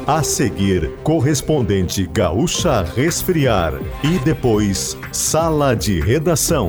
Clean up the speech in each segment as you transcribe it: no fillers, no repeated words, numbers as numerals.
A seguir, correspondente Gaúcha Resfriar. E depois, Sala de Redação.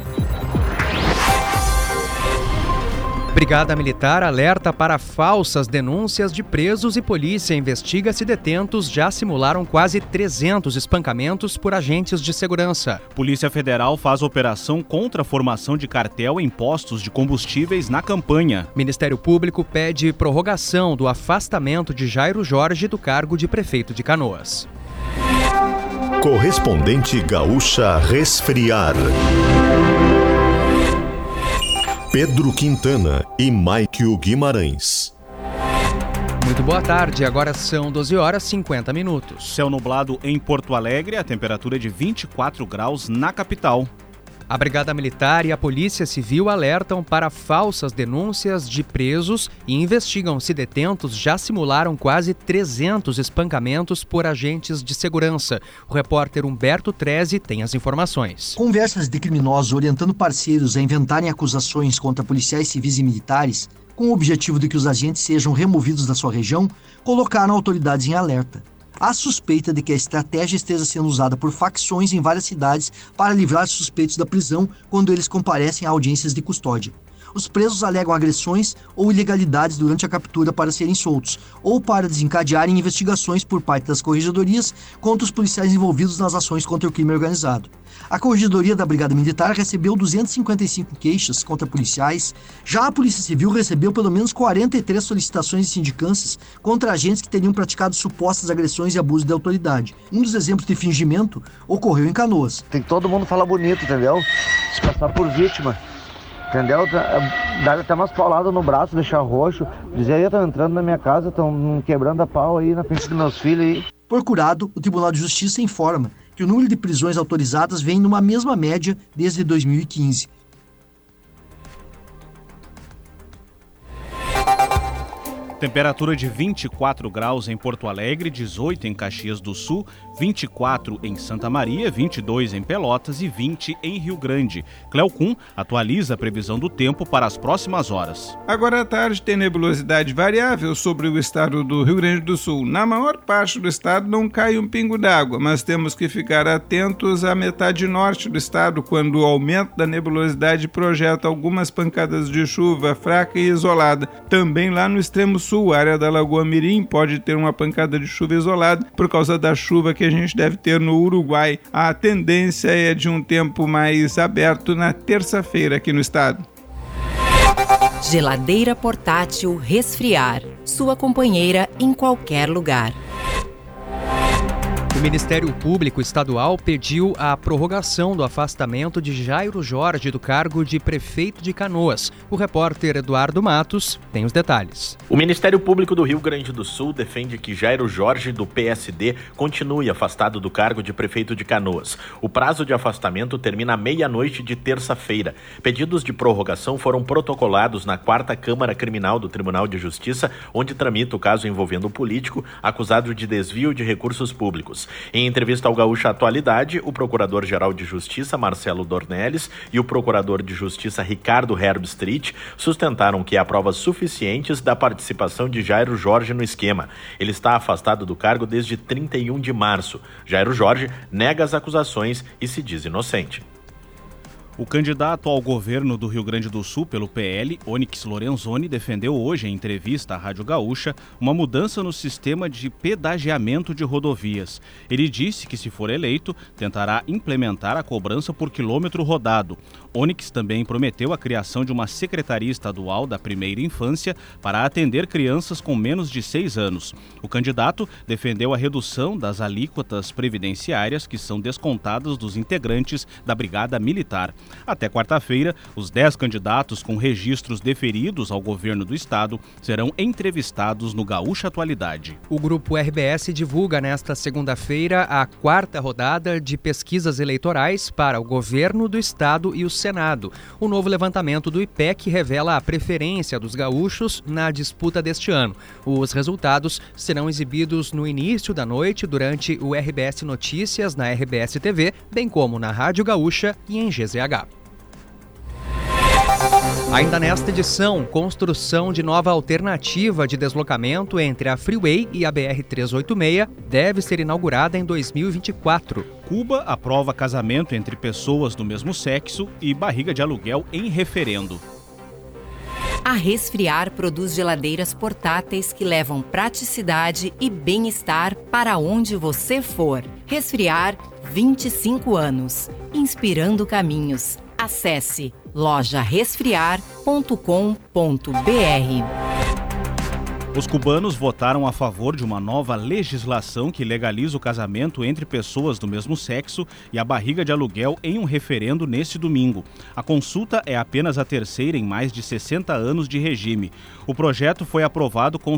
Brigada Militar alerta para falsas denúncias de presos e polícia investiga se detentos já simularam quase 300 espancamentos por agentes de segurança. Polícia Federal faz operação contra a formação de cartel em postos de combustíveis na campanha. Ministério Público pede prorrogação do afastamento de Jairo Jorge do cargo de prefeito de Canoas. Correspondente Gaúcha Resfriar. Pedro Quintana e Maikio Guimarães. Muito boa tarde, agora são 12h50. Céu nublado em Porto Alegre, a temperatura é de 24 graus na capital. A Brigada Militar e a Polícia Civil alertam para falsas denúncias de presos e investigam se detentos já simularam quase 300 espancamentos por agentes de segurança. O repórter Humberto Treze tem as informações. Conversas de criminosos orientando parceiros a inventarem acusações contra policiais civis e militares, com o objetivo de que os agentes sejam removidos da sua região, colocaram autoridades em alerta. Há suspeita de que a estratégia esteja sendo usada por facções em várias cidades para livrar suspeitos da prisão quando eles comparecem a audiências de custódia. Os presos alegam agressões ou ilegalidades durante a captura para serem soltos, ou para desencadearem investigações por parte das corregedorias contra os policiais envolvidos nas ações contra o crime organizado. A Corregedoria da Brigada Militar recebeu 255 queixas contra policiais. Já a Polícia Civil recebeu pelo menos 43 solicitações de sindicâncias contra agentes que teriam praticado supostas agressões e abuso de autoridade. Um dos exemplos de fingimento ocorreu em Canoas. Tem que todo mundo falar bonito, entendeu? Se passar por vítima. Entendeu? Dar até umas pauladas no braço, deixar roxo. Dizer aí, estão entrando na minha casa, estão quebrando a pau aí na frente dos meus filhos aí. Procurado, o Tribunal de Justiça informa que o número de prisões autorizadas vem numa mesma média desde 2015. Temperatura de 24 graus em Porto Alegre, 18 em Caxias do Sul, 24 em Santa Maria, 22 em Pelotas e 20 em Rio Grande. Cleocum atualiza a previsão do tempo para as próximas horas. Agora à tarde tem nebulosidade variável sobre o estado do Rio Grande do Sul. Na maior parte do estado não cai um pingo d'água, mas temos que ficar atentos à metade norte do estado, quando o aumento da nebulosidade projeta algumas pancadas de chuva fraca e isolada. Também lá no extremo sul, a área da Lagoa Mirim pode ter uma pancada de chuva isolada por causa da chuva que a gente deve ter no Uruguai. A tendência é de um tempo mais aberto na terça-feira aqui no estado. Geladeira portátil Resfriar, sua companheira em qualquer lugar. O Ministério Público Estadual pediu a prorrogação do afastamento de Jairo Jorge do cargo de prefeito de Canoas. O repórter Eduardo Matos tem os detalhes. O Ministério Público do Rio Grande do Sul defende que Jairo Jorge, do PSD, continue afastado do cargo de prefeito de Canoas. O prazo de afastamento termina à meia-noite de terça-feira. Pedidos de prorrogação foram protocolados na 4ª Câmara Criminal do Tribunal de Justiça, onde tramita o caso envolvendo o político acusado de desvio de recursos públicos. Em entrevista ao Gaúcha Atualidade, o Procurador-Geral de Justiça, Marcelo Dornelles, e o Procurador de Justiça, Ricardo Herbstreit, sustentaram que há provas suficientes da participação de Jairo Jorge no esquema. Ele está afastado do cargo desde 31 de março. Jairo Jorge nega as acusações e se diz inocente. O candidato ao governo do Rio Grande do Sul pelo PL, Onyx Lorenzoni, defendeu hoje em entrevista à Rádio Gaúcha uma mudança no sistema de pedagiamento de rodovias. Ele disse que, se for eleito, tentará implementar a cobrança por quilômetro rodado. Onyx também prometeu a criação de uma Secretaria Estadual da Primeira Infância para atender crianças com menos de 6 anos. O candidato defendeu a redução das alíquotas previdenciárias que são descontadas dos integrantes da Brigada Militar. Até quarta-feira, os 10 candidatos com registros deferidos ao governo do estado serão entrevistados no Gaúcha Atualidade. O Grupo RBS divulga nesta segunda-feira a 4ª rodada de pesquisas eleitorais para o governo do estado e o Senado. O novo levantamento do IPEC revela a preferência dos gaúchos na disputa deste ano. Os resultados serão exibidos no início da noite durante o RBS Notícias na RBS TV, bem como na Rádio Gaúcha e em GZH. Ainda nesta edição, construção de nova alternativa de deslocamento entre a Freeway e a BR-386 deve ser inaugurada em 2024. Cuba aprova casamento entre pessoas do mesmo sexo e barriga de aluguel em referendo. A Resfriar produz geladeiras portáteis que levam praticidade e bem-estar para onde você for. Resfriar, 25 anos. Inspirando caminhos. Acesse lojaresfriar.com.br. Os cubanos votaram a favor de uma nova legislação que legaliza o casamento entre pessoas do mesmo sexo e a barriga de aluguel em um referendo neste domingo. A consulta é apenas a terceira em mais de 60 anos de regime. O projeto foi aprovado com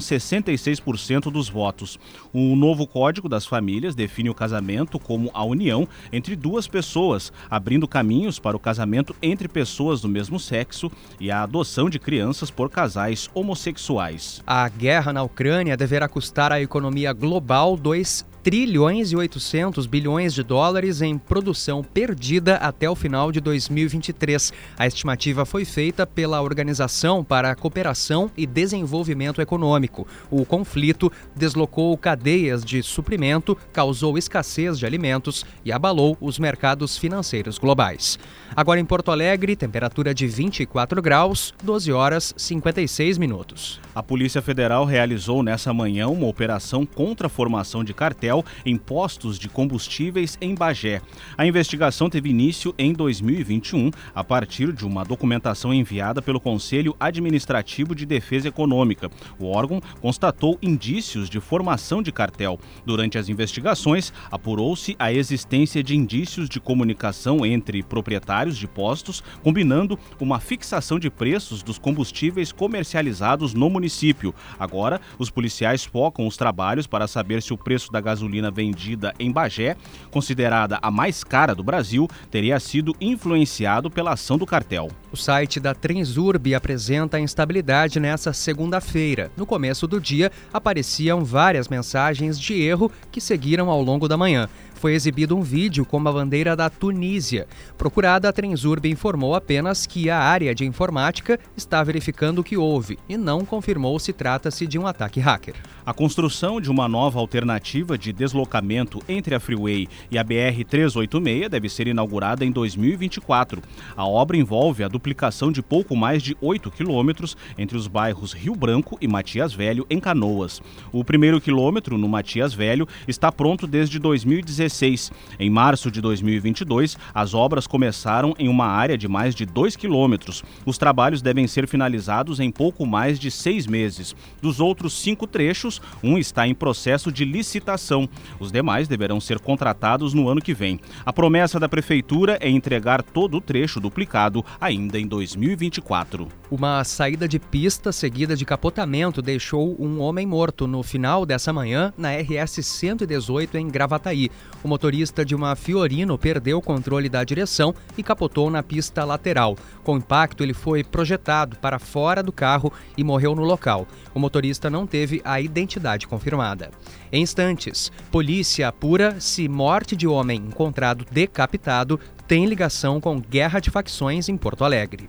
66% dos votos. O novo Código das Famílias define o casamento como a união entre duas pessoas, abrindo caminhos para o casamento entre pessoas do mesmo sexo e a adoção de crianças por casais homossexuais. A guerra na Ucrânia deverá custar à economia global 2 trilhões e 800 bilhões de dólares em produção perdida até o final de 2023. A estimativa foi feita pela Organização para a Cooperação e Desenvolvimento Econômico. O conflito deslocou cadeias de suprimento, causou escassez de alimentos e abalou os mercados financeiros globais. Agora em Porto Alegre, temperatura de 24 graus, 12 horas 56 minutos. A Polícia Federal realizou nessa manhã uma operação contra a formação de cartel em postos de combustíveis em Bagé. A investigação teve início em 2021, a partir de uma documentação enviada pelo Conselho Administrativo de Defesa Econômica. O órgão constatou indícios de formação de cartel. Durante as investigações, apurou-se a existência de indícios de comunicação entre proprietários de postos, combinando uma fixação de preços dos combustíveis comercializados no município. Agora, os policiais focam os trabalhos para saber se o preço da gasolina vendida em Bagé, considerada a mais cara do Brasil, teria sido influenciado pela ação do cartel. O site da Transurb apresenta instabilidade nessa segunda-feira. No começo do dia, apareciam várias mensagens de erro que seguiram ao longo da manhã. Foi exibido um vídeo com a bandeira da Tunísia. Procurada, a Transurb informou apenas que a área de informática está verificando o que houve e não confirmou se trata-se de um ataque hacker. A construção de uma nova alternativa de deslocamento entre a Freeway e a BR-386 deve ser inaugurada em 2024. A obra envolve a duplicação de pouco mais de 8 quilômetros entre os bairros Rio Branco e Matias Velho, em Canoas. O primeiro quilômetro, no Matias Velho, está pronto desde 2016. Em março de 2022, as obras começaram em uma área de mais de 2 quilômetros. Os trabalhos devem ser finalizados em pouco mais de 6 meses. Dos outros 5 trechos, um está em processo de licitação. Os demais deverão ser contratados no ano que vem. A promessa da Prefeitura é entregar todo o trecho duplicado ainda em 2024. Uma saída de pista seguida de capotamento deixou um homem morto no final dessa manhã na RS 118 em Gravataí. O motorista de uma Fiorino perdeu o controle da direção e capotou na pista lateral. Com o impacto, ele foi projetado para fora do carro e morreu no local. O motorista não teve a identidade confirmada. Em instantes, polícia apura se morte de homem encontrado decapitado tem ligação com guerra de facções em Porto Alegre.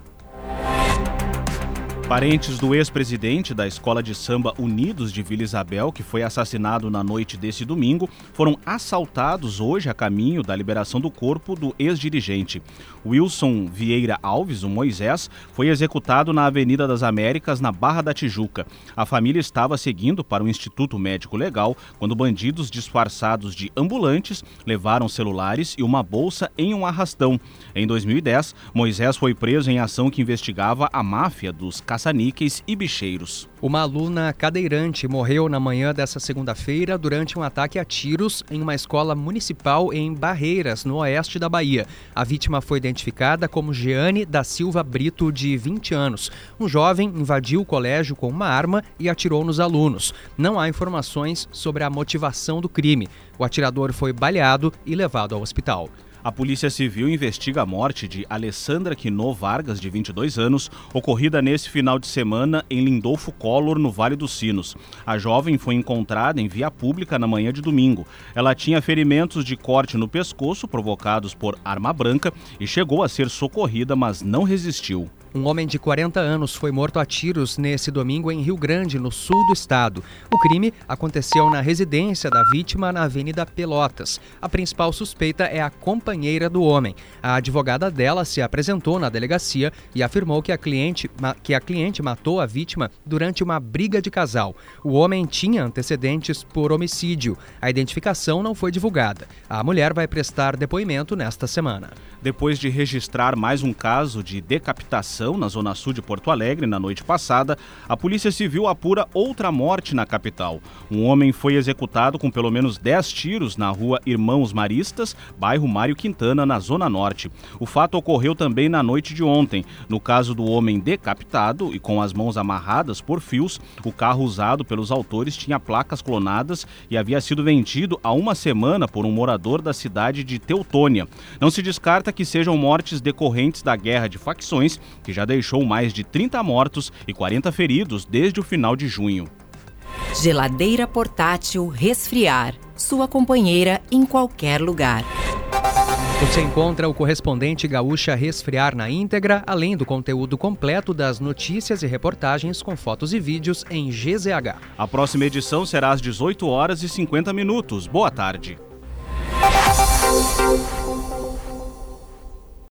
Parentes do ex-presidente da Escola de Samba Unidos de Vila Isabel, que foi assassinado na noite desse domingo, foram assaltados hoje a caminho da liberação do corpo do ex-dirigente. Wilson Vieira Alves, o Moisés, foi executado na Avenida das Américas, na Barra da Tijuca. A família estava seguindo para o Instituto Médico Legal quando bandidos disfarçados de ambulantes levaram celulares e uma bolsa em um arrastão. Em 2010, Moisés foi preso em ação que investigava a máfia dos caça-níqueis e bicheiros. Uma aluna cadeirante morreu na manhã dessa segunda-feira durante um ataque a tiros em uma escola municipal em Barreiras, no oeste da Bahia. A vítima foi identificada como Jeane da Silva Brito, de 20 anos. Um jovem invadiu o colégio com uma arma e atirou nos alunos. Não há informações sobre a motivação do crime. O atirador foi baleado e levado ao hospital. A Polícia Civil investiga a morte de Alessandra Quinô Vargas, de 22 anos, ocorrida nesse final de semana em Lindolfo Collor, no Vale dos Sinos. A jovem foi encontrada em via pública na manhã de domingo. Ela tinha ferimentos de corte no pescoço provocados por arma branca e chegou a ser socorrida, mas não resistiu. Um homem de 40 anos foi morto a tiros nesse domingo em Rio Grande, no sul do estado. O crime aconteceu na residência da vítima na Avenida Pelotas. A principal suspeita é a companheira do homem. A advogada dela se apresentou na delegacia e afirmou que a cliente matou a vítima durante uma briga de casal. O homem tinha antecedentes por homicídio. A identificação não foi divulgada. A mulher vai prestar depoimento nesta semana. Depois de registrar mais um caso de decapitação na zona sul de Porto Alegre na noite passada, a Polícia Civil apura outra morte na capital. Um homem foi executado com pelo menos 10 tiros na rua Irmãos Maristas, bairro Mário Quintana, na zona norte. O fato ocorreu também na noite de ontem. No caso do homem decapitado e com as mãos amarradas por fios, o carro usado pelos autores tinha placas clonadas e havia sido vendido há uma semana por um morador da cidade de Teutônia. Não se descarta que sejam mortes decorrentes da guerra de facções, que já deixou mais de 30 mortos e 40 feridos desde o final de junho. Geladeira portátil Resfriar, sua companheira em qualquer lugar. Você encontra o Correspondente Gaúcha Resfriar na íntegra, além do conteúdo completo das notícias e reportagens com fotos e vídeos em GZH. A próxima edição será às 18h50. Boa tarde.